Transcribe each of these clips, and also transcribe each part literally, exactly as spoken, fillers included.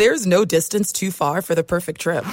There's no distance too far for the perfect trip.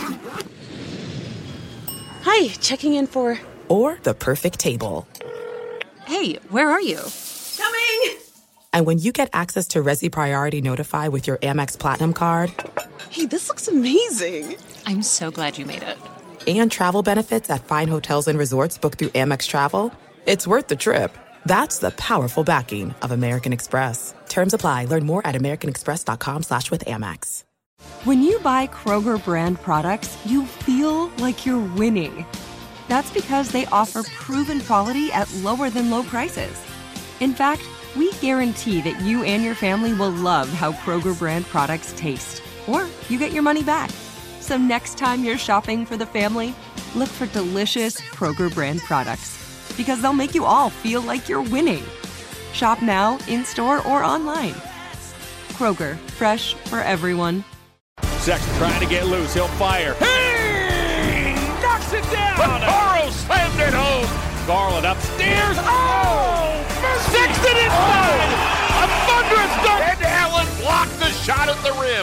Hi, checking in for... Or the perfect table. Hey, where are you? Coming! And when you get access to Resi Priority Notify with your Amex Platinum card... Hey, this looks amazing. I'm so glad you made it. And travel benefits at fine hotels and resorts booked through Amex Travel, it's worth the trip. That's the powerful backing of American Express. Terms apply. Learn more at americanexpress.com slash with Amex. When you buy Kroger brand products, you feel like you're winning. That's because they offer proven quality at lower than low prices. In fact, we guarantee that you and your family will love how Kroger brand products taste, or you get your money back. So next time you're shopping for the family, look for delicious Kroger brand products, because they'll make you all feel like you're winning. Shop now, in-store, or online. Kroger, fresh for everyone. Sexton trying to get loose. He'll fire. Hey! Knocks it down. Burrow slammed it home. Garland upstairs. Oh! Sexton inside. A thunderous dunk. And Allen blocked the shot at the rim.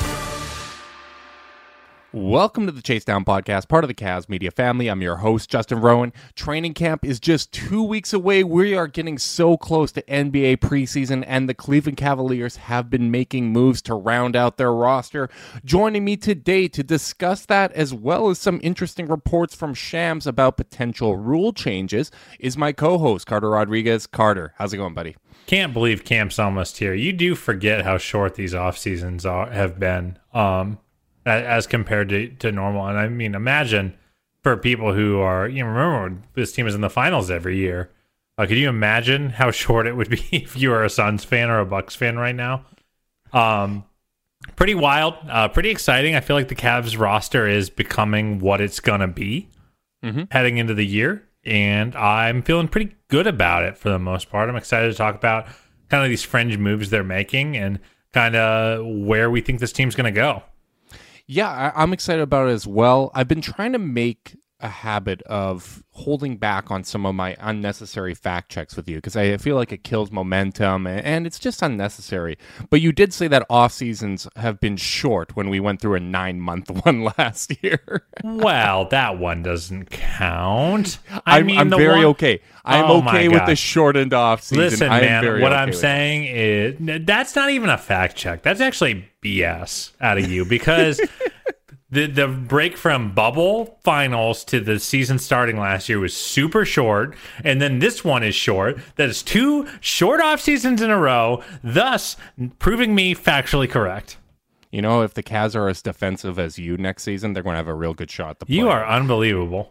Welcome to the Chase Down Podcast, part of the Cavs Media family. I'm your host, Justin Rowan. Training camp is just two weeks away. We are getting so close to N B A preseason, and the Cleveland Cavaliers have been making moves to round out their roster. Joining me today to discuss that, as well as some interesting reports from Shams about potential rule changes, is my co-host, Carter Rodriguez. Carter, how's it going, buddy? Can't believe camp's almost here. You do forget how short these off seasons are, have been. Um... as compared to, to normal. And I mean, imagine for people who are, you know, remember this team is in the finals every year. Uh, could you imagine how short it would be if you were a Suns fan or a Bucks fan right now? Um, pretty wild, uh, pretty exciting. I feel like the Cavs roster is becoming what it's going to be mm-hmm. heading into the year. And I'm feeling pretty good about it for the most part. I'm excited to talk about kind of these fringe moves they're making and kind of where we think this team's going to go. Yeah, I- I'm excited about it as well. I've been trying to make a habit of holding back on some of my unnecessary fact checks with you because I feel like it kills momentum and it's just unnecessary. But you did say that off seasons have been short when we went through a nine month one last year. Well, that one doesn't count. I I'm, mean, I'm the very one... okay. I'm oh okay with the shortened off season. Listen, I'm man, very what okay I'm with saying that. is that's not even a fact check. That's actually B S out of you because the the break from bubble finals to the season starting last year was super short, and then this one is short. That is two short off seasons in a row, thus proving me factually correct. You know, if the Cavs are as defensive as you next season, they're going to have a real good shot at the play. You are unbelievable.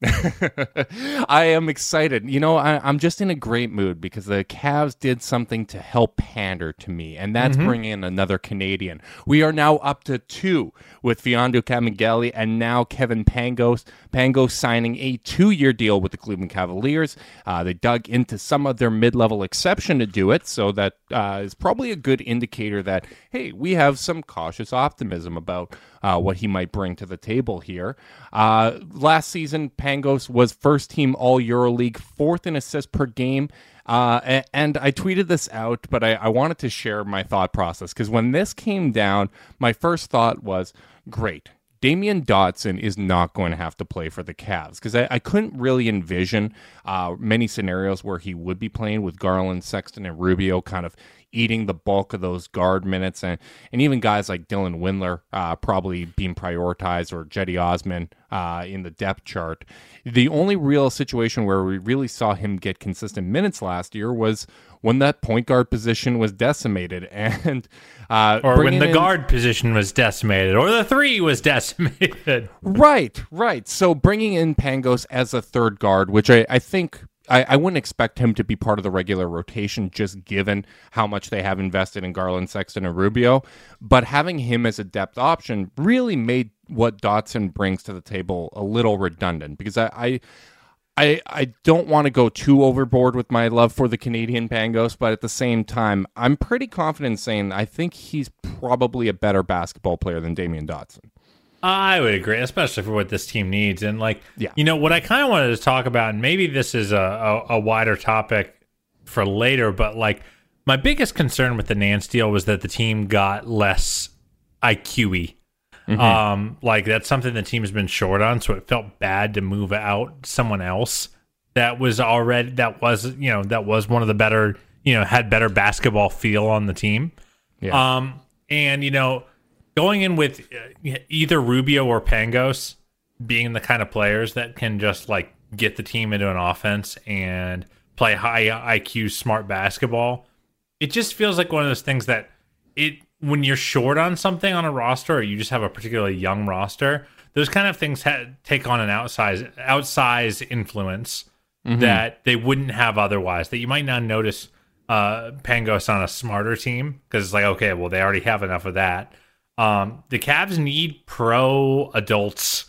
I am excited. You know, I, I'm just in a great mood because the Cavs did something to help pander to me, and that's mm-hmm. bringing in another Canadian. We are now up to two with Mfiondu Kabengele and now Kevin Pangos. Pangos signing a two-year deal with the Cleveland Cavaliers. Uh, they dug into some of their mid-level exception to do it, so that uh, is probably a good indicator that, hey, we have some cautious optimism about uh, what he might bring to the table here. Uh, last season, Pangos was first-team All-EuroLeague, fourth in assists per game. Uh, and I tweeted this out, but I, I wanted to share my thought process because when this came down, my first thought was, great. Damian Dotson is not going to have to play for the Cavs because I, I couldn't really envision uh, many scenarios where he would be playing with Garland, Sexton, and Rubio kind of eating the bulk of those guard minutes, and, and even guys like Dylan Windler uh, probably being prioritized, or Jetty Osman uh, in the depth chart. The only real situation where we really saw him get consistent minutes last year was when that point guard position was decimated, and uh, or when the in... guard position was decimated, or the three was decimated. Right, right. So bringing in Pangos as a third guard, which I, I think I, I wouldn't expect him to be part of the regular rotation, just given how much they have invested in Garland, Sexton, and Rubio. But having him as a depth option really made what Dotson brings to the table a little redundant, because I. I I, I don't want to go too overboard with my love for the Canadian Pangos, but at the same time, I'm pretty confident in saying I think he's probably a better basketball player than Damian Dotson. I would agree, especially for what this team needs. And, like, yeah. you know, what I kind of wanted to talk about, and maybe this is a, a, a wider topic for later, but, like, my biggest concern with the Nance deal was that the team got less I Q-y Mm-hmm. Um, like that's something the team's been short on, so it felt bad to move out someone else that was already that was you know that was one of the better you know had better basketball feel on the team. Yeah. Um, and you know, going in with either Rubio or Pangos being the kind of players that can just like get the team into an offense and play high I Q, smart basketball. It just feels like one of those things that it when you're short on something on a roster, or you just have a particularly young roster, those kind of things ha- take on an outsized outsized influence mm-hmm. that they wouldn't have otherwise. That you might not notice uh, Pangos on a smarter team because it's like, okay, well, they already have enough of that. Um, the Cavs need pro adults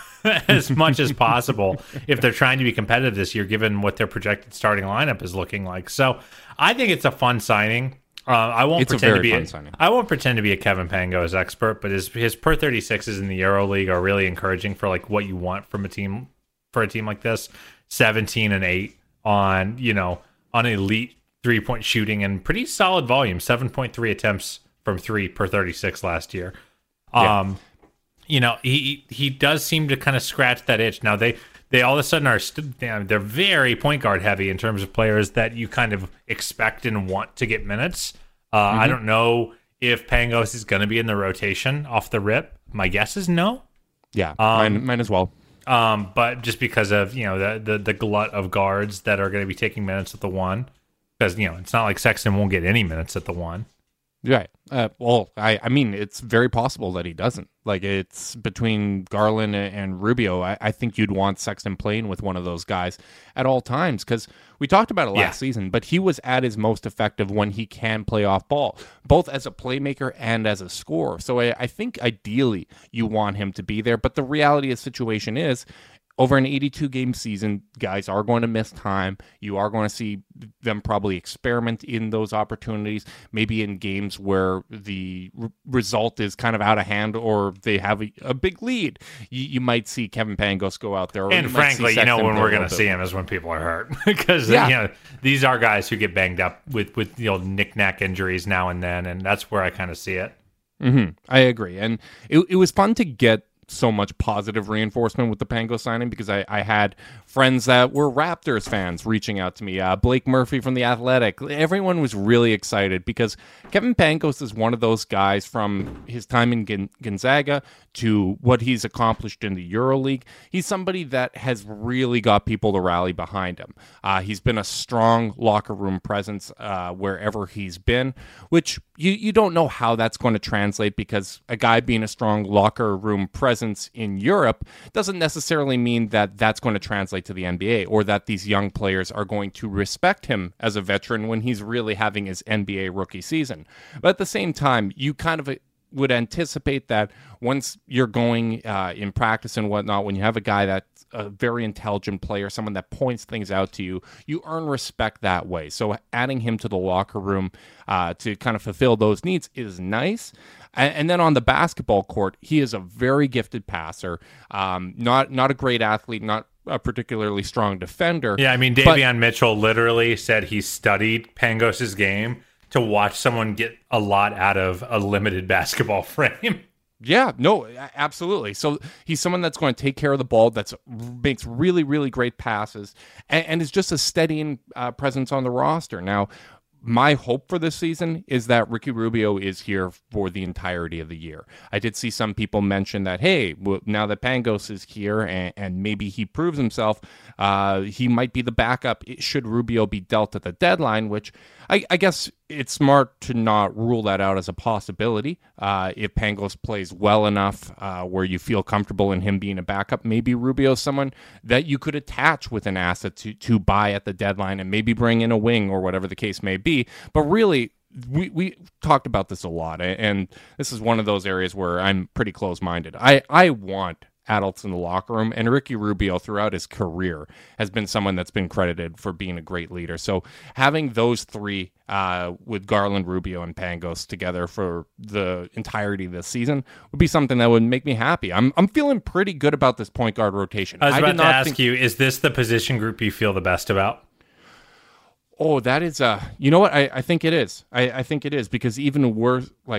as much as possible if they're trying to be competitive this year, given what their projected starting lineup is looking like. So I think it's a fun signing. Uh, I won't it's pretend a to be. fun A, signing. I won't pretend to be a Kevin Pangos expert, but his his per thirty-sixes in the EuroLeague are really encouraging for like what you want from a team for a team like this. seventeen and eight on you know on elite three point shooting and pretty solid volume. seven point three attempts from three per thirty-six last year. Yeah. Um, you know he he does seem to kind of scratch that itch. Now they. They all of a sudden are st- they're very point guard heavy in terms of players that you kind of expect and want to get minutes. Uh, mm-hmm. I don't know if Pangos is going to be in the rotation off the rip. My guess is no. Yeah, um, mine, mine as well. Um, but just because of you know the, the the glut of guards that are going to be taking minutes at the one, because you know it's not like Sexton won't get any minutes at the one. Right. Uh, well, I, I mean, it's very possible that he doesn't. Like, it's between Garland and Rubio. I, I think you'd want Sexton playing with one of those guys at all times because we talked about it last yeah. season, but he was at his most effective when he can play off ball, both as a playmaker and as a scorer. So I, I think ideally you want him to be there. But the reality of the situation is, over an eighty-two game season, guys are going to miss time. You are going to see them probably experiment in those opportunities, maybe in games where the r- result is kind of out of hand or they have a, a big lead. You, you might see Kevin Pangos go out there. Or and you frankly, you know, when we're going to see him is when people are hurt because yeah. you know these are guys who get banged up with with you know knick-knack injuries now and then, and that's where I kind of see it. Mm-hmm. I agree, and it it was fun to get so much positive reinforcement with the Pangos signing because I, I had friends that were Raptors fans reaching out to me. Uh, Blake Murphy from The Athletic. Everyone was really excited because Kevin Pangos is one of those guys from his time in Gon- Gonzaga to what he's accomplished in the EuroLeague. He's somebody that has really got people to rally behind him. Uh, he's been a strong locker room presence uh, wherever he's been, which you, you don't know how that's going to translate because a guy being a strong locker room presence in Europe doesn't necessarily mean that that's going to translate to the N B A or that these young players are going to respect him as a veteran when he's really having his N B A rookie season. But at the same time, you kind of would anticipate that once you're going uh, in practice and whatnot, when you have a guy that's a very intelligent player, someone that points things out to you, you earn respect that way. So adding him to the locker room uh, to kind of fulfill those needs is nice. And then on the basketball court, he is a very gifted passer, um, not not a great athlete, not a particularly strong defender. Yeah, I mean, Davion Mitchell literally said he studied Pangos' game to watch someone get a lot out of a limited basketball frame. Yeah, no, absolutely. So he's someone that's going to take care of the ball, that's makes really, really great passes, and, and is just a steadying uh, presence on the roster. Now, my hope for this season is that Ricky Rubio is here for the entirety of the year. I did see some people mention that, hey, well, now that Pangos is here and, and maybe he proves himself, uh, he might be the backup should Rubio be dealt at the deadline, which I, I guess it's smart to not rule that out as a possibility. Uh, if Pangos plays well enough uh, where you feel comfortable in him being a backup, maybe Rubio's someone that you could attach with an asset to, to buy at the deadline and maybe bring in a wing or whatever the case may be. But really, we, we talked about this a lot, and this is one of those areas where I'm pretty close-minded. I, I want adults in the locker room, and Ricky Rubio throughout his career has been someone that's been credited for being a great leader. So having those three uh, with Garland, Rubio, and Pangos together for the entirety of this season would be something that would make me happy. I'm I'm feeling pretty good about this point guard rotation. I was about I to not ask think- you, is this the position group you feel the best about? Oh, that is uh you know what? I, I think it is. I, I think it is because even worse, like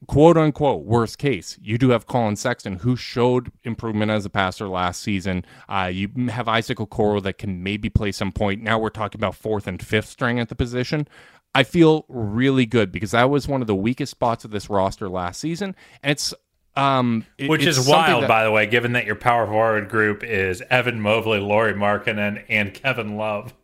quote unquote worst case, you do have Colin Sexton, who showed improvement as a passer last season. Uh, you have Isaac Okoro that can maybe play some point. Now we're talking about fourth and fifth string at the position. I feel really good because that was one of the weakest spots of this roster last season, and it's um, it, which it's is wild, that, by the way, given that your power forward group is Evan Mobley, Lauri Markkanen, and Kevin Love.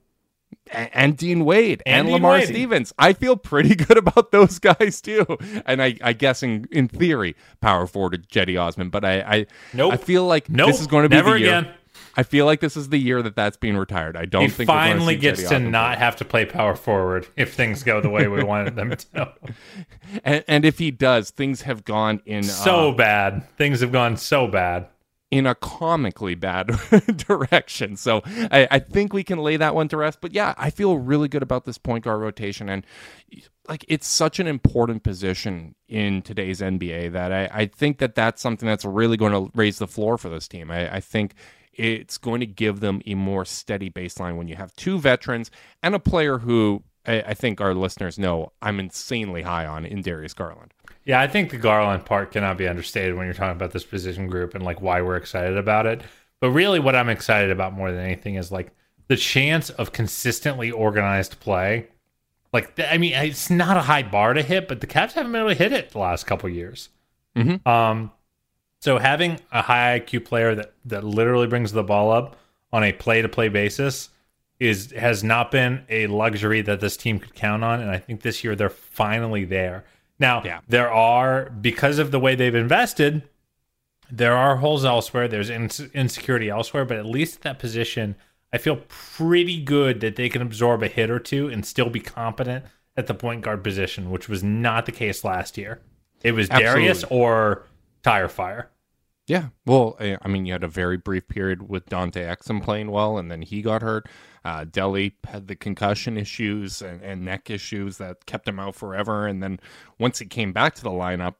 And Dean Wade and, and Dean Lamar Wade. Stevens. I feel pretty good about those guys too. And I, I guess in, in theory, power forward Jetty Osman. But I I, nope. I feel like nope. this is going to be Never the year. Again. I feel like this is the year that that's being retired. I don't he think finally see gets Jetty to Osman not play. have to play power forward if things go the way we wanted them to. and, and if he does, things have gone in so uh, bad. Things have gone so bad. in a comically bad direction. So I, I think we can lay that one to rest. But yeah, I feel really good about this point guard rotation. And like, it's such an important position in today's N B A that I, I think that that's something that's really going to raise the floor for this team. I, I think it's going to give them a more steady baseline when you have two veterans and a player who I, I think our listeners know I'm insanely high on in Darius Garland. Yeah, I think the Garland part cannot be understated when you're talking about this position group and like why we're excited about it. But really what I'm excited about more than anything is like the chance of consistently organized play. Like, I mean, it's not a high bar to hit, but the Cavs haven't been able to hit it the last couple of years. Mm-hmm. Um, so having a high I Q player that, that literally brings the ball up on a play-to-play basis is has not been a luxury that this team could count on, and I think this year they're finally there. Now, yeah. there are, because of the way they've invested, there are holes elsewhere. There's ins- insecurity elsewhere, but at least at that position, I feel pretty good that they can absorb a hit or two and still be competent at the point guard position, which was not the case last year. It was Absolutely. Darius or Tire Fire. Yeah, well, I mean, you had a very brief period with Dante Exum playing well, and then he got hurt. Uh, Delly had the concussion issues and, and neck issues that kept him out forever, and then once he came back to the lineup,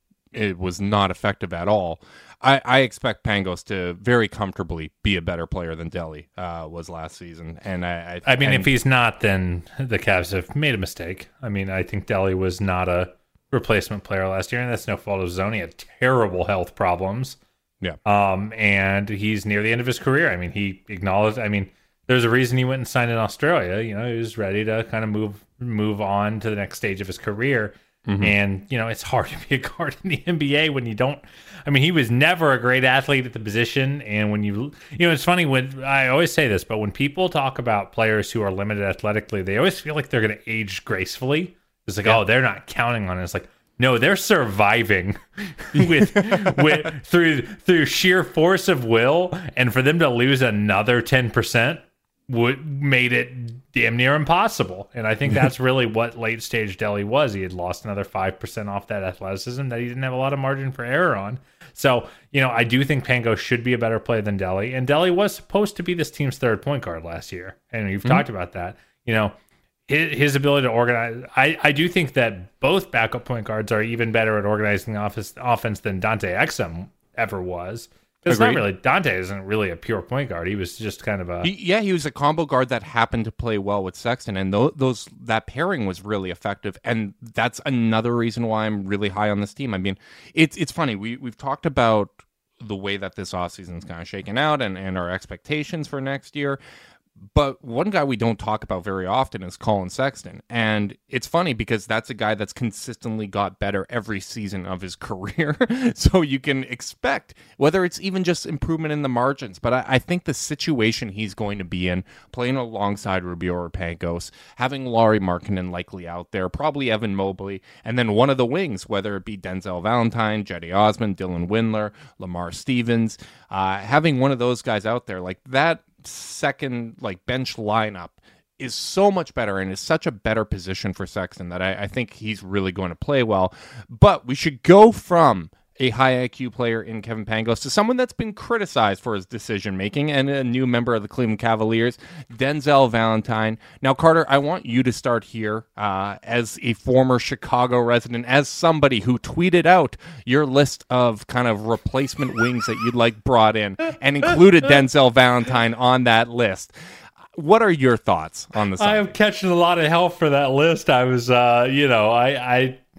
it was not effective at all. I, I expect Pangos to very comfortably be a better player than Delly uh, was last season, and I. I, I mean, and, if he's not, then the Cavs have made a mistake. I mean, I think Delly was not a replacement player last year, and that's no fault of his own. He had terrible health problems. Yeah. Um, and he's near the end of his career. I mean, he acknowledged, I mean, there's a reason he went and signed in Australia. You know, he was ready to kind of move move on to the next stage of his career. Mm-hmm. And, you know, it's hard to be a guard in the N B A when you don't. I mean, he was never a great athlete at the position. And when you, you know, it's funny when I always say this, but when people talk about players who are limited athletically, they always feel like they're going to age gracefully. It's like, yeah. oh, they're not counting on it. It's like, no, they're surviving with, with through through sheer force of will, and for them to lose another ten percent would made it damn near impossible. And I think that's really what late stage Delly was. He had lost another five percent off that athleticism that he didn't have a lot of margin for error on. So, you know, I do think Pango should be a better player than Delly, and Delly was supposed to be this team's third point guard last year, and you've mm-hmm. talked about that. You know, his ability to organize, I, I do think that both backup point guards are even better at organizing the offense, offense than Dante Exum ever was. It's not really, Dante isn't really a pure point guard. He was just kind of a... He, yeah, he was a combo guard that happened to play well with Sexton, and those, those that pairing was really effective, and that's another reason why I'm really high on this team. I mean, it's it's funny, we, we've talked about the way that this offseason is kind of shaken out and, and our expectations for next year. But one guy we don't talk about very often is Colin Sexton. And it's funny because that's a guy that's consistently got better every season of his career. So you can expect, whether it's even just improvement in the margins. But I, I think the situation he's going to be in, playing alongside Rubio or Pangos, having Lauri Markkanen likely out there, probably Evan Mobley, and then one of the wings, whether it be Denzel Valentine, Jetty Osman, Dylan Windler, Lamar Stevens, uh, having one of those guys out there, like that second like bench lineup is so much better and is such a better position for Sexton that I, I think he's really going to play well. But we should go from a high I Q player in Kevin Pangos to someone that's been criticized for his decision making and a new member of the Cleveland Cavaliers, Denzel Valentine. Now, Carter, I want you to start here uh, as a former Chicago resident, as somebody who tweeted out your list of kind of replacement wings that you'd like brought in and included Denzel Valentine on that list. What are your thoughts on the subject? I am catching a lot of hell for that list. I was, uh, you know, I, I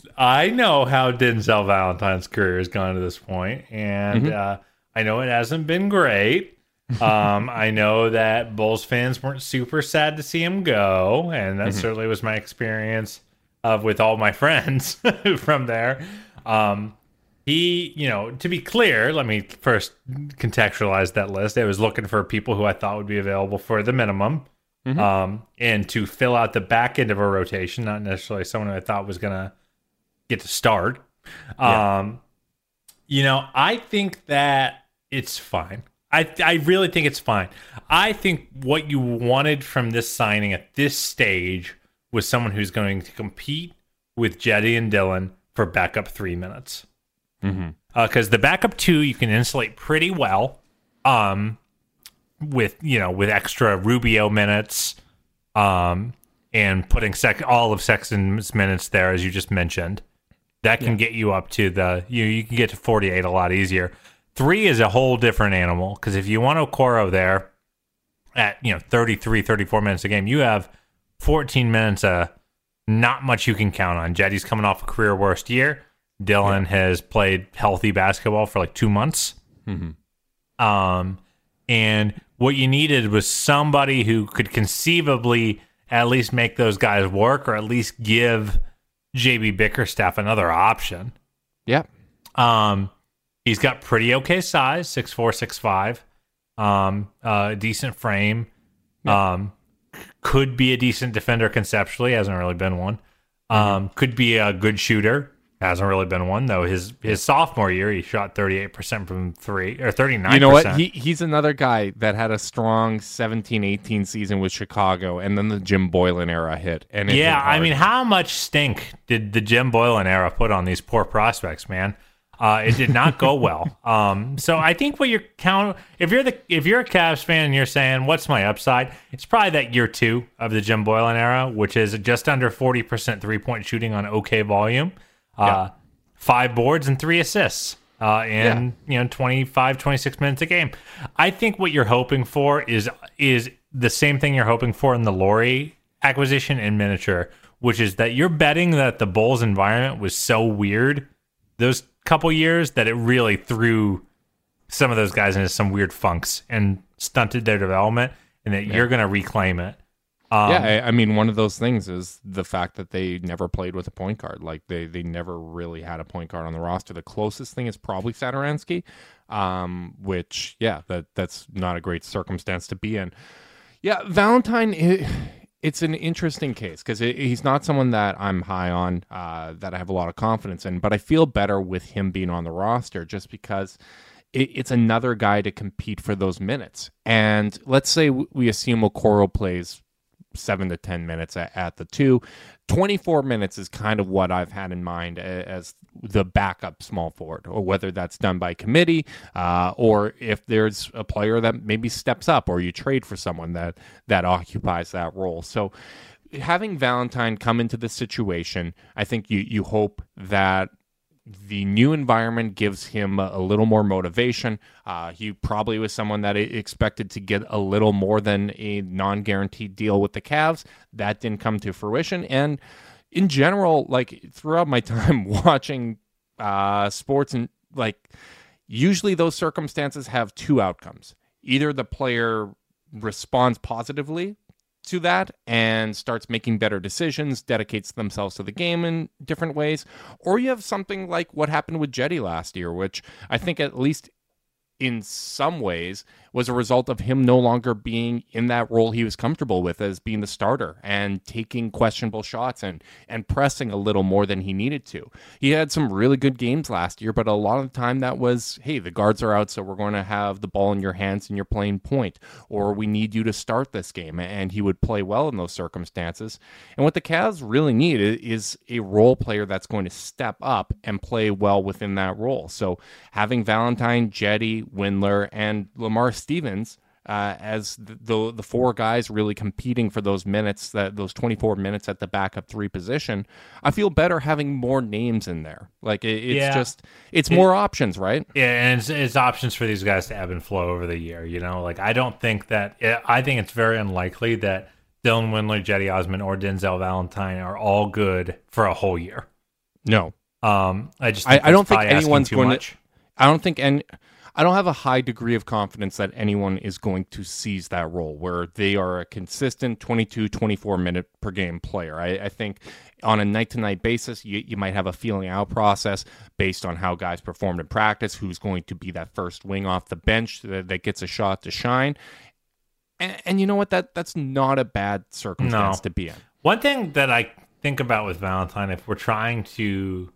I know how Denzel Valentine's career has gone to this point, and mm-hmm. uh, I know it hasn't been great. um, I know that Bulls fans weren't super sad to see him go, and that mm-hmm. certainly was my experience of with all my friends from there. Um, he, you know, to be clear, let me first contextualize that list. I was looking for people who I thought would be available for the minimum. Mm-hmm. Um, and to fill out the back end of a rotation, not necessarily someone who I thought was going to get to start. Yeah. Um, you know, I think that it's fine. I I really think it's fine. I think what you wanted from this signing at this stage was someone who's going to compete with Jetty and Dillon for backup three minutes. Because mm-hmm. uh, the backup two you can insulate pretty well. Um. with you know with extra Rubio minutes um and putting sec all of Sexton's minutes there, as you just mentioned, that can yeah. get you up to the you you can get to forty-eight a lot easier. Three is a whole different animal, because if you want Okoro there at you know thirty-three, thirty-four minutes a game, you have fourteen minutes uh not much you can count on. Jetty's coming off a career worst year. Dillon yeah. has played healthy basketball for like two months. Mm-hmm. um And what you needed was somebody who could conceivably at least make those guys work, or at least give J B Bickerstaff another option. Yep. Um, he's got pretty okay size, six four, six five, um, uh, decent frame. Yep. Um, could be a decent defender conceptually, hasn't really been one. Um, mm-hmm. Could be a good shooter. Hasn't really been one, though. His his sophomore year, he shot thirty-eight percent from three, or thirty-nine percent. You know what? He He's another guy that had a strong seventeen eighteen season with Chicago, and then the Jim Boylan era hit. And it yeah, hit I mean, how much stink did the Jim Boylan era put on these poor prospects, man? Uh, it did not go well. Um, so I think what you're count if you're the if you're a Cavs fan and you're saying, what's my upside? It's probably that year two of the Jim Boylan era, which is just under forty percent three-point shooting on okay volume. Uh, yeah. Five boards and three assists uh, in yeah. you know twenty-five, twenty-six minutes a game. I think what you're hoping for is is the same thing you're hoping for in the Laurie acquisition in miniature, which is that you're betting that the Bulls environment was so weird those couple years that it really threw some of those guys into some weird funks and stunted their development, and that yeah. you're going to reclaim it. Um, yeah, I, I mean, one of those things is the fact that they never played with a point guard. Like, they, they never really had a point guard on the roster. The closest thing is probably Satoransky, um, which, yeah, that that's not a great circumstance to be in. Yeah, Valentine, it, it's an interesting case, because he's not someone that I'm high on, uh, that I have a lot of confidence in, but I feel better with him being on the roster just because it, it's another guy to compete for those minutes. And let's say we assume Okoro plays seven to ten minutes at, at the two. twenty-four minutes is kind of what I've had in mind as the backup small forward, or whether that's done by committee, uh, or if there's a player that maybe steps up, or you trade for someone that that occupies that role. So having Valentine come into this situation, I think you you hope that the new environment gives him a, a little more motivation. Uh, he probably was someone that expected to get a little more than a non-guaranteed deal with the Cavs. That didn't come to fruition. And in general, like throughout my time watching uh, sports, and like usually those circumstances have two outcomes. Either the player responds positively to that and starts making better decisions, dedicates themselves to the game in different ways, or you have something like what happened with Jetty last year, which I think at least in some ways was a result of him no longer being in that role he was comfortable with as being the starter and taking questionable shots and and pressing a little more than he needed to. He had some really good games last year, but a lot of the time that was, hey, the guards are out, so we're going to have the ball in your hands and you're playing point, or we need you to start this game, and he would play well in those circumstances. And what the Cavs really need is a role player that's going to step up and play well within that role. So having Valentine, Jetty, Windler, and Lamar Stevens uh, as the, the the four guys really competing for those minutes, that those twenty-four minutes at the backup three position, I feel better having more names in there. Like it, it's yeah. just it's it, more options, right? Yeah, and it's, it's options for these guys to ebb and flow over the year. You know, like I don't think that I think it's very unlikely that Dylan Windler, Jetty Osman, or Denzel Valentine are all good for a whole year. No. Um, I just I, think I don't think probably asking anyone's too going much. to. I don't think any. I don't have a high degree of confidence that anyone is going to seize that role where they are a consistent twenty-two, twenty-four minute per game player. I, I think on a night to night basis, you, you might have a feeling out process based on how guys performed in practice, who's going to be that first wing off the bench that, that gets a shot to shine. And, and you know what? That that's not a bad circumstance No. to be in. One thing that I think about with Valentine, if we're trying to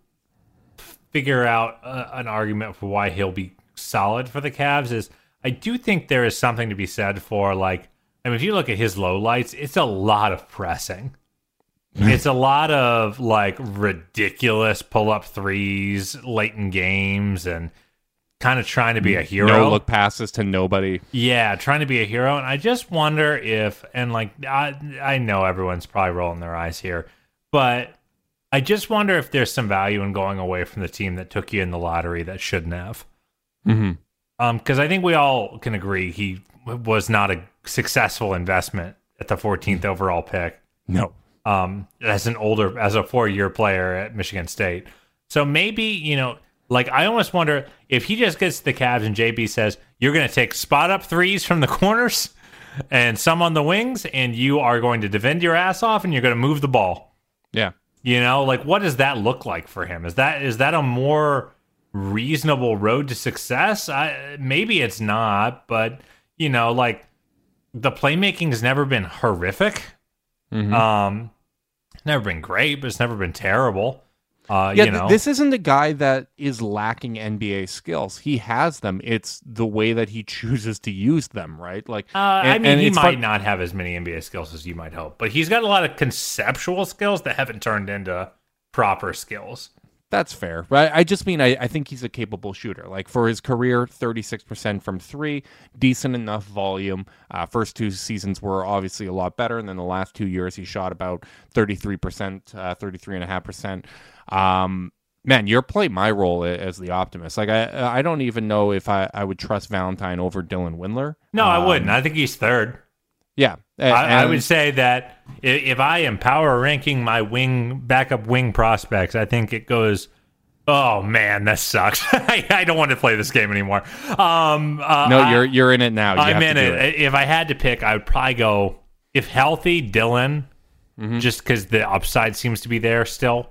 figure out a, an argument for why he'll be solid for the Cavs, is I do think there is something to be said for, like, I mean, if you look at his lowlights, it's a lot of pressing. It's a lot of, like, ridiculous pull-up threes late in games and kind of trying to be a hero. No look passes to nobody. Yeah, trying to be a hero. And I just wonder if, and, like, I, I know everyone's probably rolling their eyes here, but I just wonder if there's some value in going away from the team that took you in the lottery that shouldn't have. Mm-hmm. Um, because I think we all can agree he was not a successful investment at the fourteenth overall pick. No. Um, as an older, as a four-year player at Michigan State. So maybe, you know, like, I almost wonder if he just gets to the Cavs and J B says, you're going to take spot-up threes from the corners and some on the wings, and you are going to defend your ass off, and you're going to move the ball. Yeah. You know, like, what does that look like for him? Is that is that a more reasonable road to success? I, maybe it's not, but, you know, like, the playmaking has never been horrific. Mm-hmm. Um, never been great, but it's never been terrible. Uh, yeah, you know, th- this isn't a guy that is lacking N B A skills. He has them. It's the way that he chooses to use them, right? Like, uh, and, I mean, and he it's might fun- not have as many N B A skills as you might hope, but he's got a lot of conceptual skills that haven't turned into proper skills. That's fair. Right? I just mean I, I think he's a capable shooter. Like, for his career, thirty-six percent from three, decent enough volume. Uh, first two seasons were obviously a lot better, and then the last two years he shot about thirty-three percent, uh, thirty-three point five percent. Um, man, you're playing my role as the optimist. Like, I I don't even know if I, I would trust Valentine over Dylan Windler. No, um, I wouldn't. I think he's third. Yeah. I, I and- would say that i- if I am power ranking my wing backup wing prospects, I think it goes, oh man, that sucks. I, I don't want to play this game anymore. Um, uh, No, I- you're you're in it now. You I'm have in to do it. If I had to pick, I would probably go, if healthy, Dylan, Mm-hmm. just because the upside seems to be there still,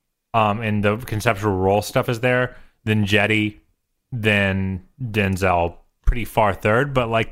um, and the conceptual role stuff is there. Then Jetty, then Denzel, pretty far third. But, like,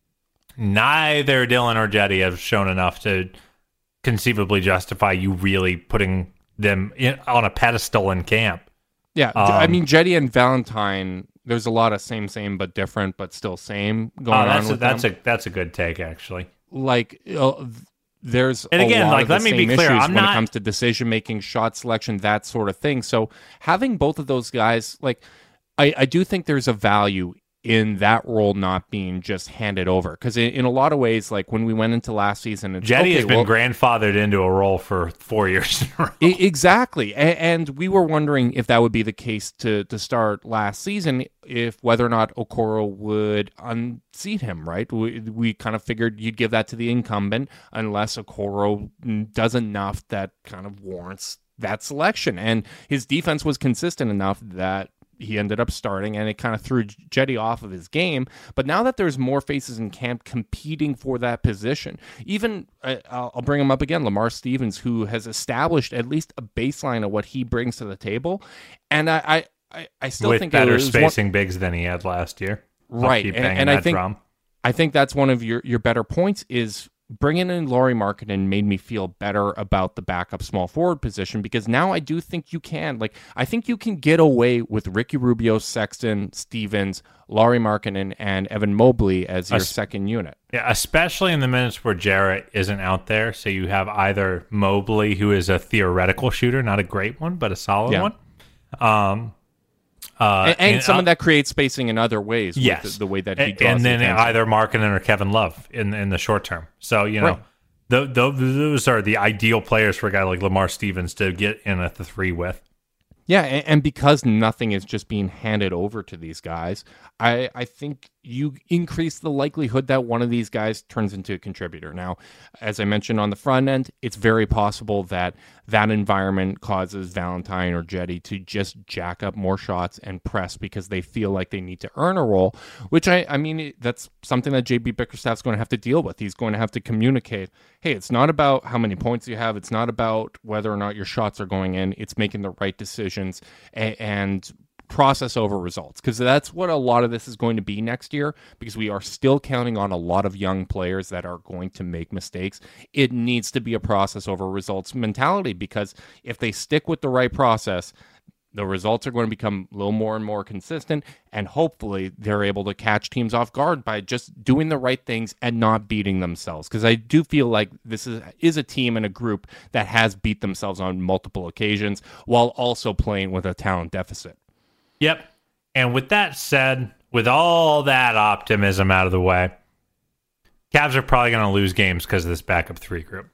neither Dylan or Jetty have shown enough to conceivably justify you really putting them in, on a pedestal in camp. Yeah, I Um, mean, Jetty and Valentine, there's a lot of same, same, but different, but still same going Oh, that's on a, with that's them. a that's a good take, actually. Like, uh, th- there's And again, a lot like, of the let me be same clear, issues I'm when not- it comes to decision making, shot selection, that sort of thing. So having both of those guys, like, I, I do think there's a value in that role not being just handed over, because in, in a lot of ways, like when we went into last season, it's, Jetty okay, has been well, grandfathered into a role for four years in a row. I- exactly, a- and we were wondering if that would be the case to to start last season, if whether or not Okoro would unseat him. Right, we we kind of figured you'd give that to the incumbent unless Okoro does enough that kind of warrants that selection, and his defense was consistent enough that he ended up starting, and it kind of threw Jetty off of his game. But now that there's more faces in camp competing for that position, even uh, I'll I'll bring him up again, Lamar Stevens, who has established at least a baseline of what he brings to the table, and I I, I, I still With think better it was spacing bigs than he had last year. I'll Right, keep and- banging and I that think- drum. I think that's one of your, your better points is bringing in Lauri Markkanen made me feel better about the backup small forward position, because now I do think you can. Like, I think you can get away with Ricky Rubio, Sexton, Stevens, Lauri Markkanen, and Evan Mobley as your Es- second unit. Yeah, especially in the minutes where Jarrett isn't out there. So you have either Mobley, who is a theoretical shooter, not a great one, but a solid Yeah. one. Um, uh, and, and someone uh, that creates spacing in other ways with yes, the, the way that he and, draws and then the attention. either Markkanen or Kevin Love in in the short term. So you know, Right. th- th- those are the ideal players for a guy like Lamar Stevens to get in at the three with. Yeah, and, and because nothing is just being handed over to these guys, I, I think you increase the likelihood that one of these guys turns into a contributor. Now, as I mentioned on the front end, it's very possible that that environment causes Valentine or Jetty to just jack up more shots and press because they feel like they need to earn a role, which I, I mean, that's something that J B Bickerstaff's going to have to deal with. He's going to have to communicate, hey, it's not about how many points you have. It's not about whether or not your shots are going in. It's making the right decisions and, and process over results, because that's what a lot of this is going to be next year, because we are still counting on a lot of young players that are going to make mistakes. It needs to be a process over results mentality, because if they stick with the right process, the results are going to become a little more and more consistent, and hopefully they're able to catch teams off guard by just doing the right things and not beating themselves, because I do feel like this is, is a team and a group that has beat themselves on multiple occasions while also playing with a talent deficit. Yep. And with that said, with all that optimism out of the way, Cavs are probably going to lose games because of this backup three group.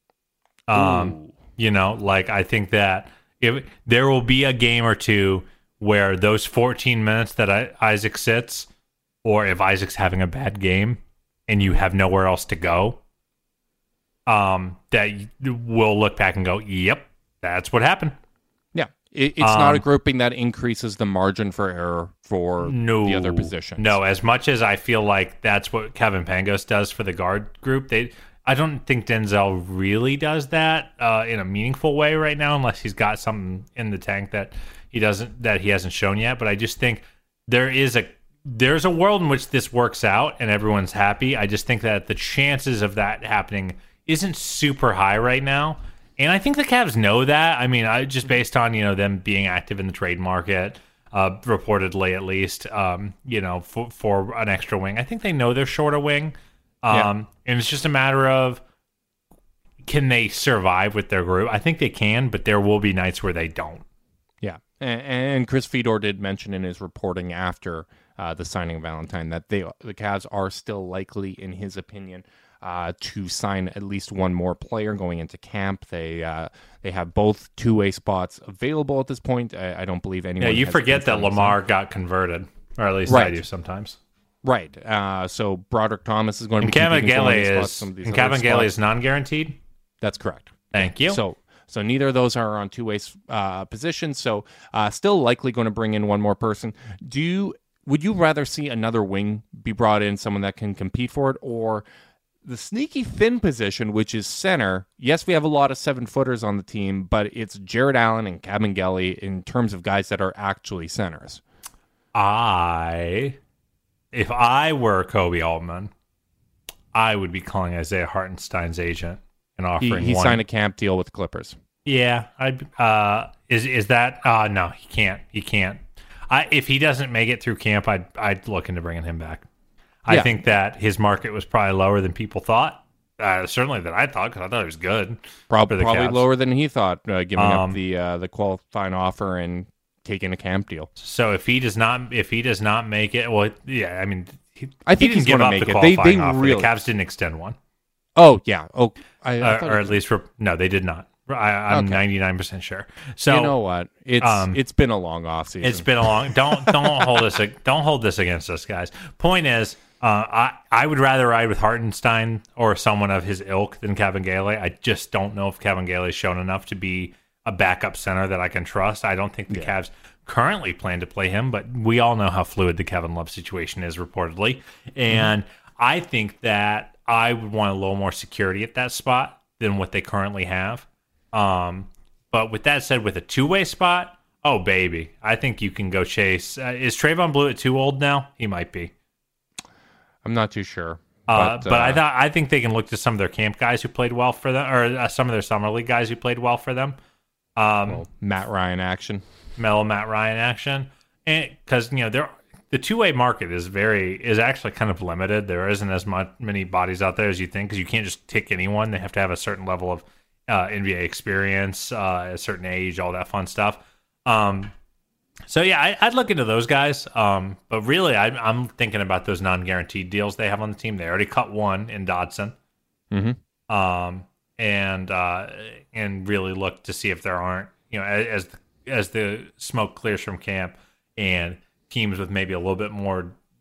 Um, you know, like I think that if there will be a game or two where those fourteen minutes that I, Isaac sits, or if Isaac's having a bad game and you have nowhere else to go, um, that we'll look back and go, yep, that's what happened. It, it's um, not a grouping that increases the margin for error for no, the other positions. No, as much as I feel like that's what Kevin Pangos does for the guard group, they I don't think Denzel really does that uh, in a meaningful way right now, unless he's got something in the tank that he doesn't that he hasn't shown yet. But I just think there is a there's a world in which this works out and everyone's happy. I just think that the chances of that happening isn't super high right now. And I think the Cavs know that. I mean, I just based on, you know, them being active in the trade market, uh, reportedly at least, um, you know, for, for an extra wing. I think they know they're short a wing. Um, yeah. And it's just a matter of, can they survive with their group? I think they can, but there will be nights where they don't. Yeah. And, and Chris Fedor did mention in his reporting after uh, the signing of Valentine that they the Cavs are still likely, in his opinion, Uh, to sign at least one more player going into camp. They uh, they have both two-way spots available at this point. I, I don't believe anyone. Yeah, you has forget that Lamar got converted, or at least right. I do sometimes. Right. Uh, so Broderick Thomas is going to and be Kevin Gailey is spots, and Kevin Gailey is non-guaranteed. That's correct. Thank you. So so neither of those are on two-way uh, positions. So uh, still likely going to bring in one more person. Do you would you rather see another wing be brought in, someone that can compete for it, or the sneaky thin position, which is center? Yes, we have a lot of seven-footers on the team, but it's Jared Allen and Kabengele in terms of guys that are actually centers. I, if I were Kobe Altman, I would be calling Isaiah Hartenstein's agent and offering He, he one. signed a camp deal with the Clippers. Yeah, I uh, is is that? Uh, no, he can't. He can't. I if he doesn't make it through camp, I'd I'd look into bringing him back. I yeah. think that his market was probably lower than people thought. Uh, certainly that I thought, because I thought he was good. Probably, the probably Cavs. lower than he thought, uh, giving um, up the uh, the qualifying offer and taking a camp deal. So if he does not, if he does not make it, well, yeah, I mean, he, I think he he's didn't give gonna up make the it. qualifying They, they offer. really, the Cavs didn't extend one. Oh yeah. Oh, I, I uh, or at least for, no, they did not. I, I'm ninety-nine percent sure. So you know what? It's um, it's been a long offseason. It's been a long. Don't don't hold us. Don't hold this against us, guys. Point is, uh, I I would rather ride with Hartenstein or someone of his ilk than Kabengele. I just don't know if Kabengele has shown enough to be a backup center that I can trust. I don't think the yeah. Cavs currently plan to play him, but we all know how fluid the Kevin Love situation is, reportedly, and mm-hmm. I think that I would want a little more security at that spot than what they currently have. Um, but with that said, with a two-way spot, oh baby, I think you can go chase. Uh, is Trayvon Blewett too old now? He might be. I'm not too sure. Uh, but but uh, I thought I think they can look to some of their camp guys who played well for them, or uh, some of their summer league guys who played well for them. Um, well, Matt Ryan action, Mel Matt Ryan action, and because you know they're. The two-way market is very is actually kind of limited. There isn't as much many bodies out there as you think, because you can't just pick anyone. They have to have a certain level of uh, N B A experience, uh, a certain age, all that fun stuff. Um, so yeah, I, I'd look into those guys. Um, but really, I, I'm thinking about those non-guaranteed deals they have on the team. They already cut one in Dodson, mm-hmm. um, and uh, and really look to see if there aren't, you know, as as the smoke clears from camp and teams with maybe a little bit more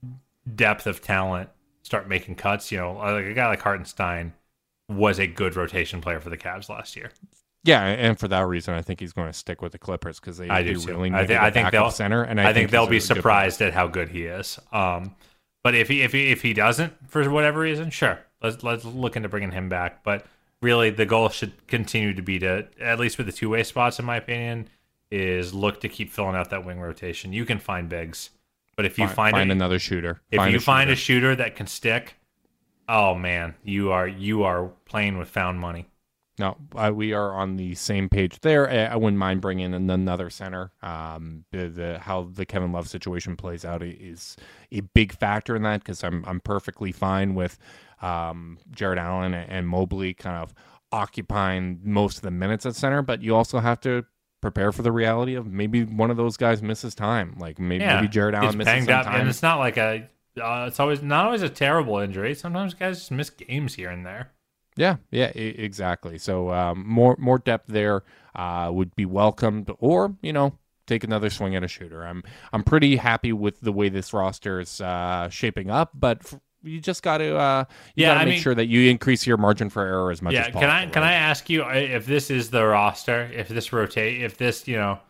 depth of talent start making cuts, you know, like a guy like Hartenstein was a good rotation player for the Cavs last year. Yeah, and for that reason, I think he's going to stick with the Clippers because they I do, do too. really need I, th- a I think they'll center, and I, I think, think they'll he's be a good surprised at how good he is. Um, but if he if he if he doesn't for whatever reason, sure, let's let's look into bringing him back. But really, the goal should continue to be to, at least with the two way spots, in my opinion, is look to keep filling out that wing rotation. You can find bigs, but if you Find, find, find a, another shooter, if find you a find shooter. a shooter that can stick, oh man, you are you are playing with found money. No, uh, we are on the same page there. I, I wouldn't mind bringing in another center. Um, the, the how the Kevin Love situation plays out is a big factor in that because I'm I'm perfectly fine with um, Jared Allen and Mobley kind of occupying most of the minutes at center, but you also have to prepare for the reality of maybe one of those guys misses time. Like maybe, Yeah, maybe Jared Allen it's misses banged some up, time. and it's not like a. Uh, it's always not always a terrible injury. Sometimes guys just miss games here and there. Yeah, yeah, e- exactly. So um, more more depth there uh, would be welcomed, or you know, take another swing at a shooter. I'm I'm pretty happy with the way this roster is uh, shaping up, but f- you just got to uh, you Yeah, got to I make mean- sure that you increase your margin for error as much Yeah, as possible. can I can right? I ask you if this is the roster, if this rotate, if this you know,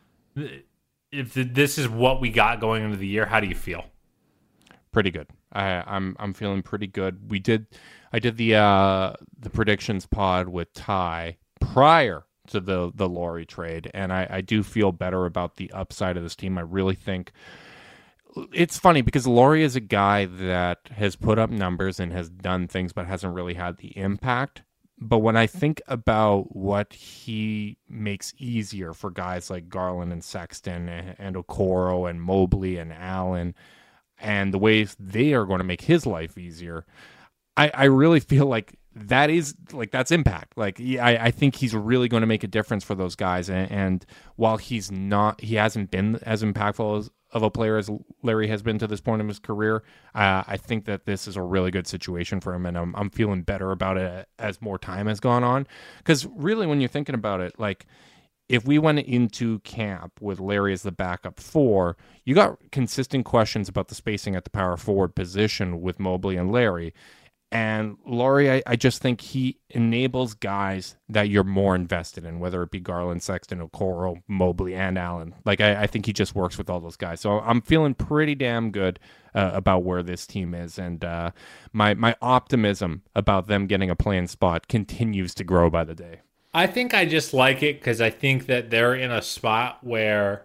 if this is what we got going into the year, how do you feel? Pretty good. I, I'm I'm feeling pretty good. We did I did the uh, the predictions pod with Ty prior to the the Laurie trade, and I, I do feel better about the upside of this team. I really think it's funny because Laurie is a guy that has put up numbers and has done things, but hasn't really had the impact. But when I think about what he makes easier for guys like Garland and Sexton and, and Okoro and Mobley and Allen, and the ways they are going to make his life easier, I, I really feel like that is like that's impact. Like I, I think he's really going to make a difference for those guys. And, and while he's not, he hasn't been as impactful as, of a player as Larry has been to this point in his career. Uh, I think that this is a really good situation for him, and I'm I'm feeling better about it as more time has gone on. Because really, when you're thinking about it, like, if we went into camp with Larry as the backup four, you got consistent questions about the spacing at the power forward position with Mobley and Larry. And Laurie, I, I just think he enables guys that you're more invested in, whether it be Garland, Sexton, Okoro, Mobley, and Allen. Like, I, I think he just works with all those guys. So I'm feeling pretty damn good uh, about where this team is. And uh, my, my optimism about them getting a playing spot continues to grow by the day. I think I just like it because I think that they're in a spot where,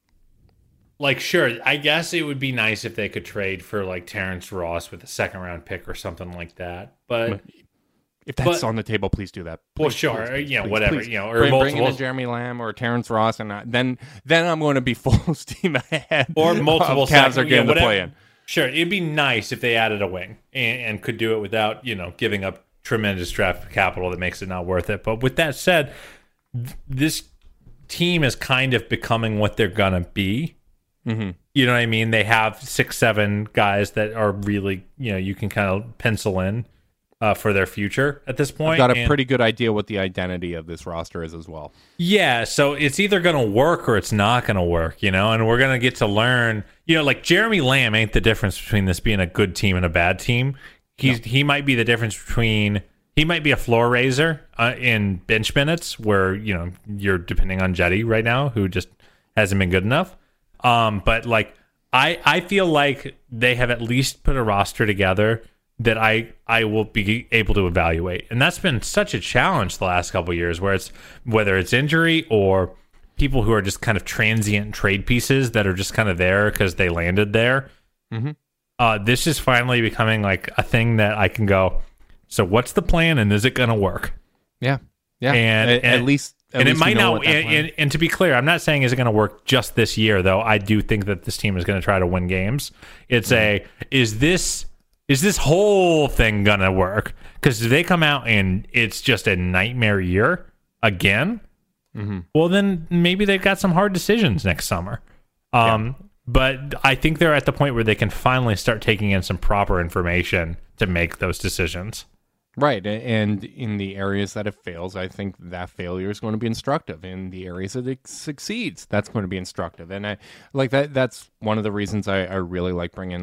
like, sure, I guess it would be nice if they could trade for, like, Terrence Ross with a second round pick or something like that. But if that's but, on the table, please do that. Please, well, sure, please, please, you know, please, whatever, please. you know, or bring, multiple, bring in a Jeremy Lamb or Terrence Ross, and uh, then then I'm going to be full steam ahead. or multiple of Cavs second, are getting yeah, the play in. Sure, it'd be nice if they added a wing and, and could do it without, you know, giving up tremendous draft capital that makes it not worth it. But with that said, th- this team is kind of becoming what they're gonna be. Mm-hmm. You know what I mean? They have six, seven guys that are really, you know, you can kind of pencil in uh, for their future at this point. I've got a And- pretty good idea what the identity of this roster is as well. Yeah, so it's either going to work or it's not going to work, you know, and we're going to get to learn, you know, like Jeremy Lamb ain't the difference between this being a good team and a bad team. He's no. He might be the difference between, he might be a floor raiser uh, in bench minutes where, you know, you're depending on Jetty right now, who just hasn't been good enough. Um, but like, I, I feel like they have at least put a roster together that I, I will be able to evaluate. And that's been such a challenge the last couple of years, where it's whether it's injury or people who are just kind of transient trade pieces that are just kind of there because they landed there. Mm-hmm. Uh, this is finally becoming like a thing that I can go, so what's the plan and is it going to work? Yeah. Yeah. And, at, and at least, at and least it might we know not, what that and, plan and, and to be clear, I'm not saying is it going to work just this year, though. I do think that this team is going to try to win games. It's mm-hmm. a, is this, is this whole thing going to work? Because if they come out and it's just a nightmare year again, mm-hmm. well, then maybe they've got some hard decisions next summer. Um, yeah. But I think they're at the point where they can finally start taking in some proper information to make those decisions. Right, and in the areas that it fails, I think that failure is going to be instructive. In the areas that it succeeds, that's going to be instructive. And I like that. That's one of the reasons I, I really like bringing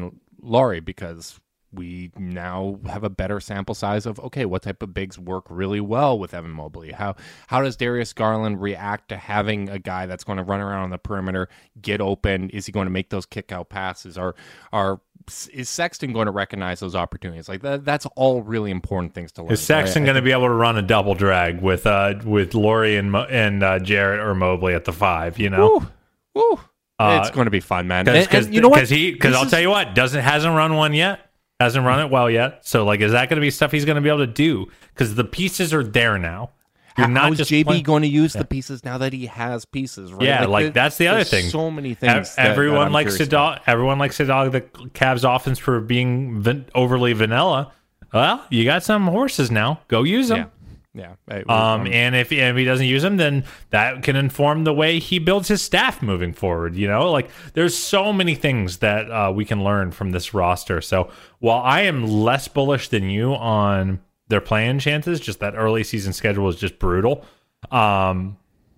Laurie, because we now have a better sample size of, okay, what type of bigs work really well with Evan Mobley? How how does Darius Garland react to having a guy that's going to run around on the perimeter, get open? Is he going to make those kick out passes? Are are is Sexton going to recognize those opportunities? Like that, that's all really important things to learn. Is Sexton going to be able to run a double drag with uh with Laurie and Mo- and uh, Jarrett or Mobley at the five? You know, Woo, woo. Uh, it's going to be fun, man. Because you know what? Because he because I'll is... tell you what, doesn't hasn't run one yet. Hasn't run it well yet. So, like, is that going to be stuff he's going to be able to do? Because the pieces are there now. You're How not is just J B playing... going to use yeah. the pieces now that he has pieces? Right? Yeah, like, like the, that's the other thing. So many things. E- that, everyone that likes to dog. Everyone likes to dog the Cavs offense for being van- overly vanilla. Well, you got some horses now. Go use them. Yeah. Yeah. I, Um, um, and if, and if he doesn't use them, then that can inform the way he builds his staff moving forward. You know, like there's so many things that uh, we can learn from this roster. So while I am less bullish than you on their playing chances, just that early season schedule is just brutal. Um,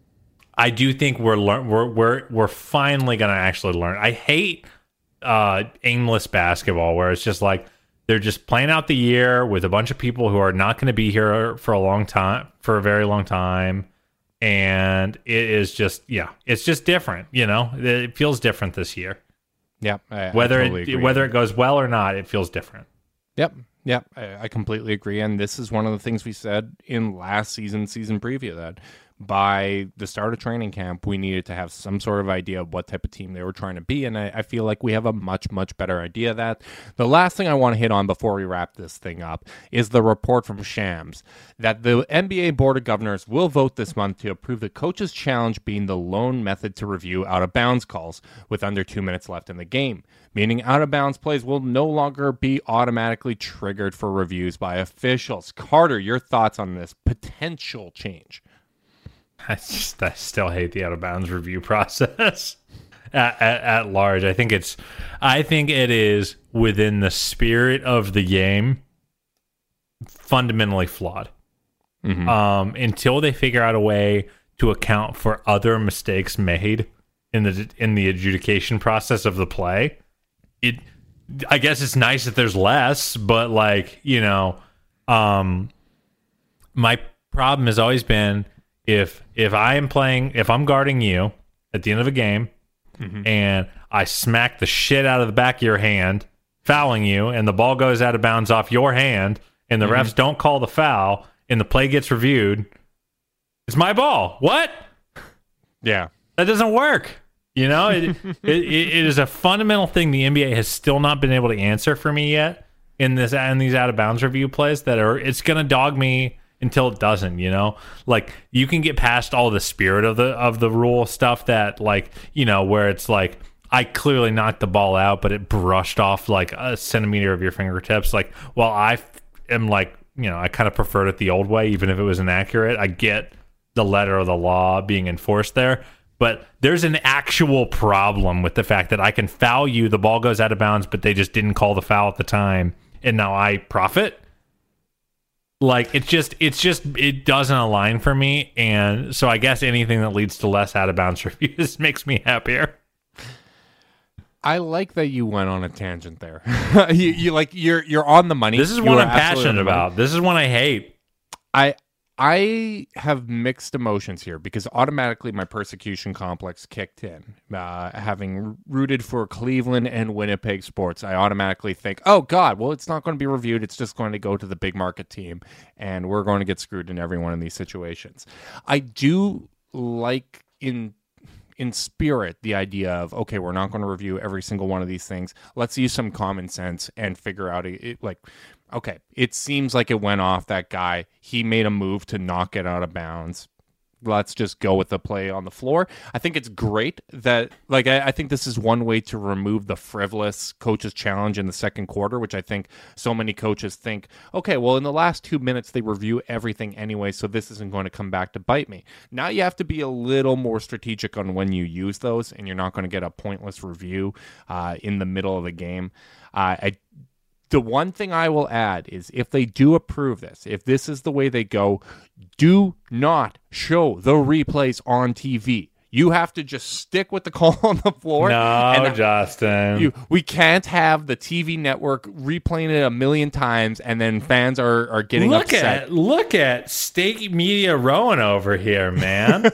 I do think we're lear- we're we're we're finally gonna actually learn. I hate uh, aimless basketball where it's just like. They're just playing out the year with a bunch of people who are not going to be here for a long time, for a very long time. And it is just, yeah, it's just different. You know, it feels different this year. Yeah. I, whether I totally it, agree. whether it goes well or not, it feels different. Yep. Yep. I, I completely agree. And this is one of the things we said in last season, season preview, that by the start of training camp, we needed to have some sort of idea of what type of team they were trying to be. And I, I feel like we have a much, much better idea of that. The last thing I want to hit on before we wrap this thing up is the report from Shams that the N B A Board of Governors will vote this month to approve the coach's challenge being the lone method to review out-of-bounds calls with under two minutes left in the game, meaning out-of-bounds plays will no longer be automatically triggered for reviews by officials. Carter, your thoughts on this potential change? I just I still hate the out of bounds review process at, at, at large. I think it's I think it is within the spirit of the game fundamentally flawed. Mm-hmm. Um, until they figure out a way to account for other mistakes made in the in the adjudication process of the play, it I guess it's nice that there's less, but like, you know, um, my problem has always been If if I am playing, if I'm guarding you at the end of a game, mm-hmm. and I smack the shit out of the back of your hand, fouling you, and the ball goes out of bounds off your hand, and the mm-hmm. refs don't call the foul, and the play gets reviewed, it's my ball. What? Yeah. That doesn't work. You know, it, it, it is a fundamental thing the N B A has still not been able to answer for me yet in this in these out of bounds review plays that are, it's going to dog me until it doesn't, you know, like you can get past all the spirit of the of the rule stuff that, like, you know, where it's like I clearly knocked the ball out, but it brushed off like a centimeter of your fingertips. Like, well, I am like, you know, I kind of preferred it the old way, even if it was inaccurate. I get the letter of the law being enforced there, but there's an actual problem with the fact that I can foul you, the ball goes out of bounds, but they just didn't call the foul at the time, and now I profit. Like, it's just, it's just, it doesn't align for me. And so I guess anything that leads to less out of bounds reviews makes me happier. I like that you went on a tangent there. you, you like, you're, you're on the money. This is You what are I'm passionate about. This is what I hate. I, I have mixed emotions here because automatically my persecution complex kicked in. Uh, having rooted for Cleveland and Winnipeg sports, I automatically think, oh, God, well, it's not going to be reviewed. It's just going to go to the big market team, and we're going to get screwed in every one of these situations. I do like in in spirit the idea of, okay, we're not going to review every single one of these things. Let's use some common sense and figure out, it, it, like, okay, it seems like it went off that guy. He made a move to knock it out of bounds. Let's just go with the play on the floor. I think it's great that, like, I, I think this is one way to remove the frivolous coach's challenge in the second quarter, which I think so many coaches think, okay, well, in the last two minutes, they review everything anyway, so this isn't going to come back to bite me. Now you have to be a little more strategic on when you use those, and you're not going to get a pointless review uh, in the middle of the game. Uh, I The one thing I will add is if they do approve this, if this is the way they go, do not show the replays on T V. You have to just stick with the call on the floor. No, and Justin. You, we can't have the T V network replaying it a million times, and then fans are, are getting look upset. At, look at State Media Rowan over here, man.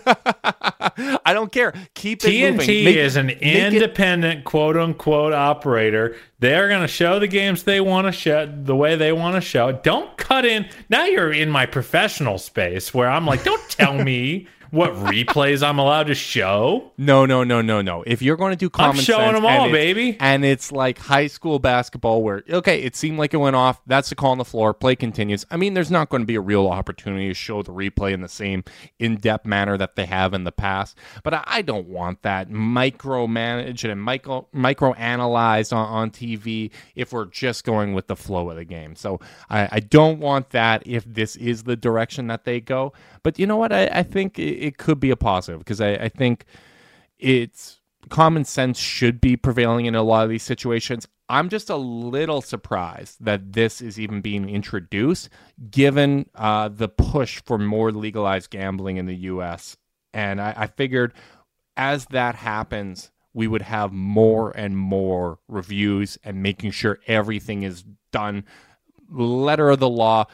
I don't care. Keep it T N T moving. Make, is an independent, quote-unquote, operator. They're going to show the games they want to show the way they want to show. Don't cut in. Now you're in my professional space where I'm like, don't tell me what replays I'm allowed to show. No, no, no, no, no. If you're going to do common I'm showing sense them all, and baby. And it's like high school basketball where, okay, it seemed like it went off. That's the call on the floor. Play continues. I mean, there's not going to be a real opportunity to show the replay in the same in-depth manner that they have in the past. But I, I don't want that micromanaged and micro micro-analyzed on, on T V if we're just going with the flow of the game. So I, I don't want that if this is the direction that they go. But you know what? I, I think it, it could be a positive because I, I think it's common sense should be prevailing in a lot of these situations. I'm just a little surprised that this is even being introduced, given uh, the push for more legalized gambling in the U S. And I, I figured as that happens, we would have more and more reviews and making sure everything is done letter of the law,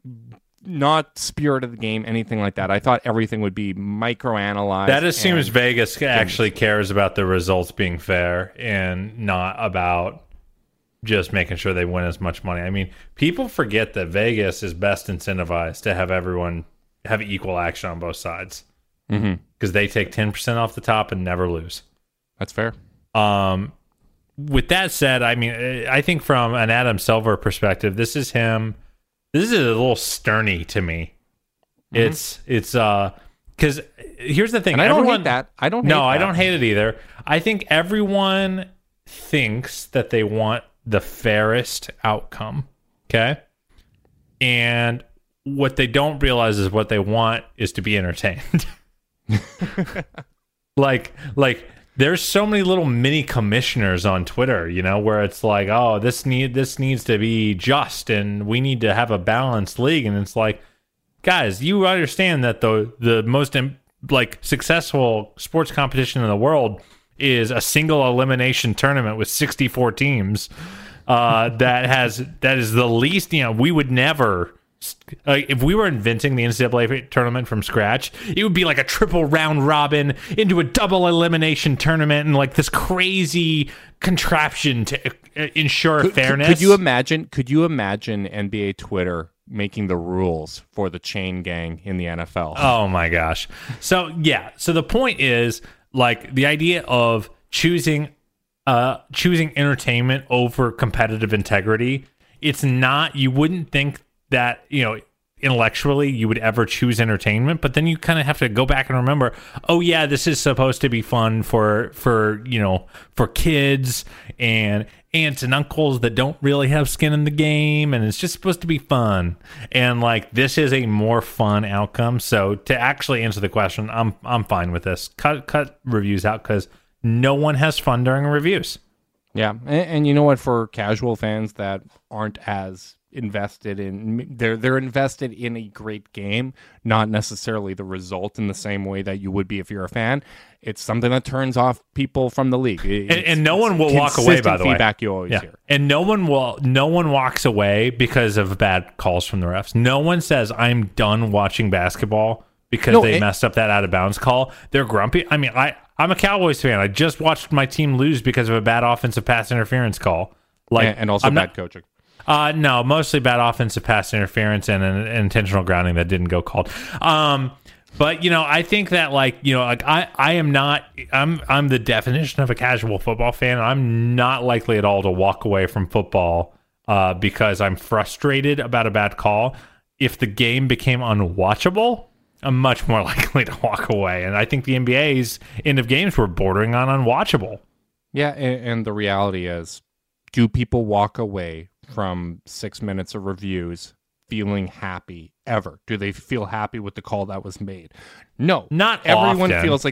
not spirit of the game, anything like that. I thought everything would be microanalyzed. That assumes and Vegas things. actually cares about the results being fair and not about just making sure they win as much money. I mean, people forget that Vegas is best incentivized to have everyone have equal action on both sides because Mm-hmm. they take ten percent off the top and never lose. That's fair. Um, with that said, I mean, I think from an Adam Silver perspective, this is him. This is a little sterny to me. Mm-hmm. It's it's uh because here's the thing. And I don't everyone, hate that. I don't. No, hate I that. don't hate it either. I think everyone thinks that they want the fairest outcome. Okay, and what they don't realize is what they want is to be entertained. like like. There's so many little mini commissioners on Twitter, you know, where it's like, oh, this need this needs to be just, and we need to have a balanced league, and it's like, guys, you understand that the the most like successful sports competition in the world is a single elimination tournament with sixty-four teams. Uh, that has that is the least. You know, we would never. Uh, if we were inventing the N C double A tournament from scratch, it would be like a triple round robin into a double elimination tournament and like this crazy contraption to uh, ensure Could, fairness. Could you imagine? Could you imagine N B A Twitter making the rules for the chain gang in the N F L? Oh my gosh! So yeah, so the point is like the idea of choosing, uh, choosing entertainment over competitive integrity. It's not. You wouldn't think that, you know, intellectually you would ever choose entertainment, but then you kind of have to go back and remember, oh yeah, this is supposed to be fun for for you know for kids and aunts and uncles that don't really have skin in the game, and it's just supposed to be fun, and like this is a more fun outcome. So to actually answer the question, I'm I'm fine with this. Cut cut reviews out because no one has fun during reviews. Yeah, and, and you know what? For casual fans that aren't as invested in, they're they're invested in a great game, not necessarily the result in the same way that you would be if you're a fan. It's something that turns off people from the league, and, and no one will walk away. By the way, feedback you always yeah. hear, and no one will. No one walks away because of bad calls from the refs. No one says I'm done watching basketball because no, they it, messed up that out of bounds call. They're grumpy. I mean, I I'm a Cowboys fan. I just watched my team lose because of a bad offensive pass interference call. Like and, and also I'm bad not, coaching. Uh, no, mostly bad offensive pass interference and an, an intentional grounding that didn't go called. Um, but you know, I think that like you know, like I, I am not. I'm I'm the definition of a casual football fan. I'm not likely at all to walk away from football uh, because I'm frustrated about a bad call. If the game became unwatchable, I'm much more likely to walk away. And I think the N B A's end of games were bordering on unwatchable. Yeah, and, and the reality is, do people walk away from six minutes of reviews feeling happy ever? Do they feel happy with the call that was made? No, not everyone often. feels like.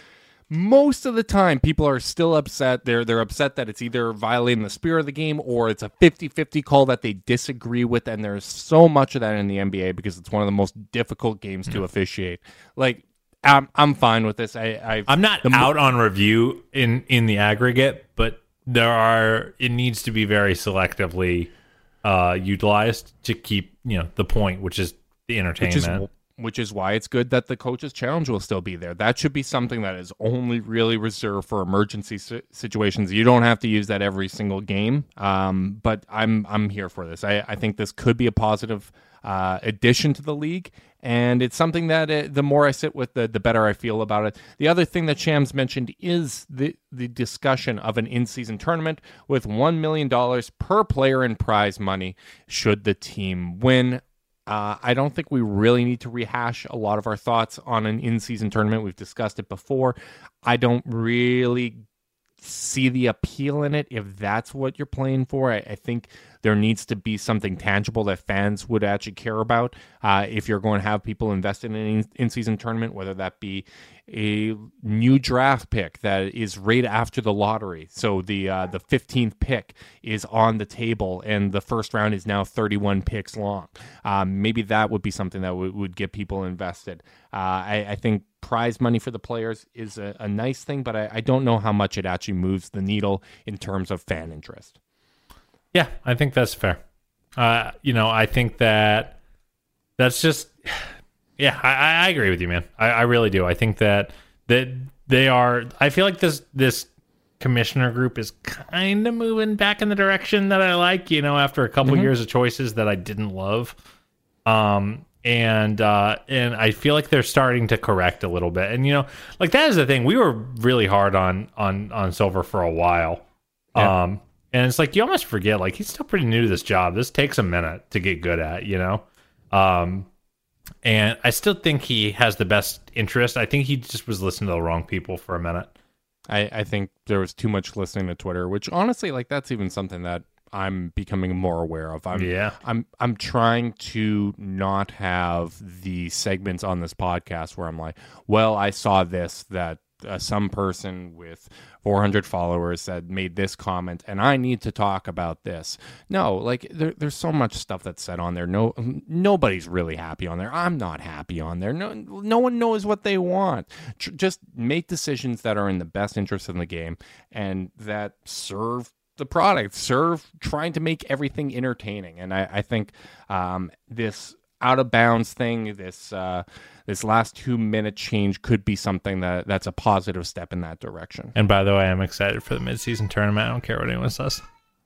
Most of the time, people are still upset. They're they're upset that it's either violating the spirit of the game or it's a fifty-fifty call that they disagree with. And there's so much of that in the N B A because it's one of the most difficult games to officiate. Like, I'm I'm fine with this. I I've, I'm not out on review in in the aggregate, but there are it needs to be very selectively uh, utilized to keep you know the point, which is the entertainment. Which is, which is why it's good that the Coach's Challenge will still be there. That should be something that is only really reserved for emergency si- situations. You don't have to use that every single game, um, but I'm I'm here for this. I, I think this could be a positive uh, addition to the league, and it's something that uh, the more I sit with, the, the better I feel about it. The other thing that Shams mentioned is the, the discussion of an in-season tournament with one million dollars per player in prize money should the team win. Uh, I don't think we really need to rehash a lot of our thoughts on an in-season tournament. We've discussed it before. I don't really see the appeal in it if that's what you're playing for. I, I think there needs to be something tangible that fans would actually care about. Uh, if you're going to have people invested in an in-season tournament, whether that be a new draft pick that is right after the lottery. So the uh, the fifteenth pick is on the table and the first round is now thirty-one picks long. Um, maybe that would be something that w- would get people invested. Uh, I, I think prize money for the players is a, a nice thing, but I, I don't know how much it actually moves the needle in terms of fan interest. Yeah, I think that's fair. Uh, you know, I think that that's just, yeah, I, I agree with you, man. I, I really do. I think that that they are. I feel like this this commissioner group is kind of moving back in the direction that I like. You know, after a couple Mm-hmm. years of choices that I didn't love, um, and uh, and I feel like they're starting to correct a little bit. And you know, like that is the thing. We were really hard on on on Silver for a while. Yeah. Um. And it's like, you almost forget, like, he's still pretty new to this job. This takes a minute to get good at, you know? Um, and I still think he has the best interest. I think he just was listening to the wrong people for a minute. I, I think there was too much listening to Twitter, which honestly, like, that's even something that I'm becoming more aware of. I'm, Yeah. I'm, I'm trying to not have the segments on this podcast where I'm like, well, I saw this, that uh, some person with four hundred followers said made this comment and I need to talk about this. No, like there, there's so much stuff that's said on there. No, nobody's really happy on there. I'm not happy on there. No, no one knows what they want. Tr- just make decisions that are in the best interest of the game and that serve the product, serve trying to make everything entertaining. And I, I think um, this out of bounds thing, this uh, this last two minute change could be something that that's a positive step in that direction. And by the way, I'm excited for the midseason tournament. I don't care what anyone says.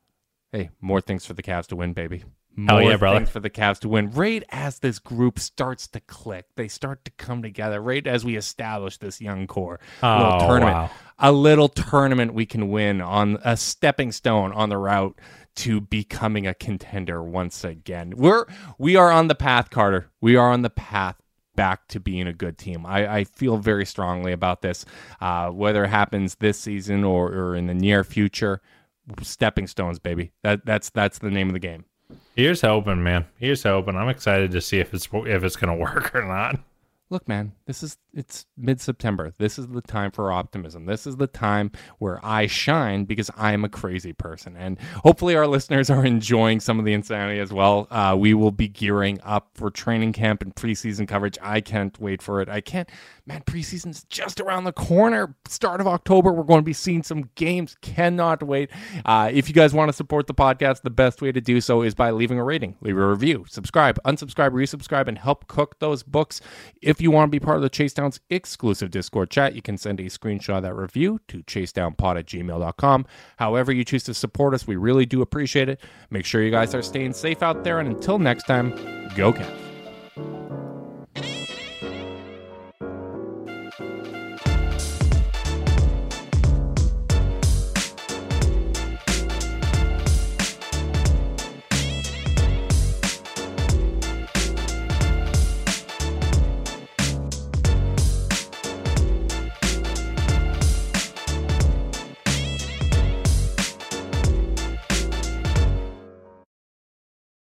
Hey, more things for the Cavs to win, baby. Hell More yeah, brother. things for the Cavs to win. Right as this group starts to click, they start to come together. Right as we establish this young core, a little Oh, tournament, wow. a little tournament we can win on a stepping stone on the route to becoming a contender once again. We're we are on the path, Carter. We are on the path back to being a good team. I, I feel very strongly about this. Uh, whether it happens this season or, or in the near future, stepping stones, baby. That that's that's the name of the game. Here's hoping, man. Here's hoping. I'm excited to see if it's if it's gonna work or not. Look, man, this is it's mid-September. This is the time for optimism. This is the time where I shine because I am a crazy person. And hopefully our listeners are enjoying some of the insanity as well. Uh, we will be gearing up for training camp and preseason coverage. I can't wait for it. I can't, man, preseason's just around the corner. Start of October, we're going to be seeing some games. Cannot wait. Uh, if you guys want to support the podcast, the best way to do so is by leaving a rating, leave a review, subscribe, unsubscribe, resubscribe, and help cook those books. If you want to be part of the Chase Down's exclusive Discord chat, you can send a screenshot of that review to chasedownpod at gmail dot com. However you choose to support us, we really do appreciate it. Make sure you guys are staying safe out there, and until next time, go Cavs.